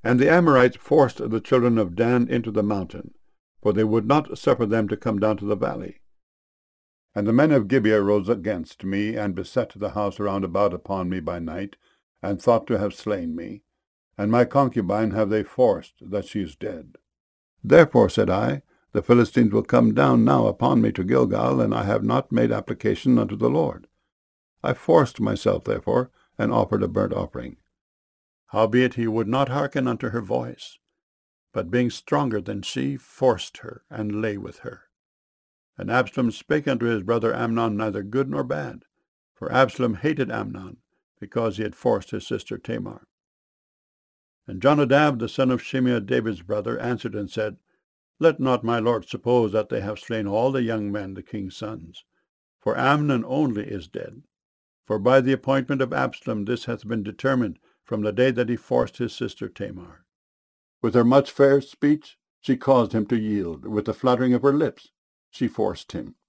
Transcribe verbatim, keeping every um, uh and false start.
And the Amorites forced the children of Dan into the mountain, for they would not suffer them to come down to the valley. And the men of Gibeah rose against me, and beset the house round about upon me by night, and thought to have slain me. And my concubine have they forced, that she is dead. Therefore, said I, the Philistines will come down now upon me to Gilgal, and I have not made application unto the Lord. I forced myself, therefore, and offered a burnt offering. Howbeit he would not hearken unto her voice, but being stronger than she, forced her, and lay with her. And Absalom spake unto his brother Amnon neither good nor bad, for Absalom hated Amnon, because he had forced his sister Tamar. And Jonadab, the son of Shimeah, David's brother, answered and said, Let not my lord suppose that they have slain all the young men, the king's sons, for Amnon only is dead. For by the appointment of Absalom this hath been determined from the day that he forced his sister Tamar. With her much fair speech she caused him to yield. With the fluttering of her lips she forced him.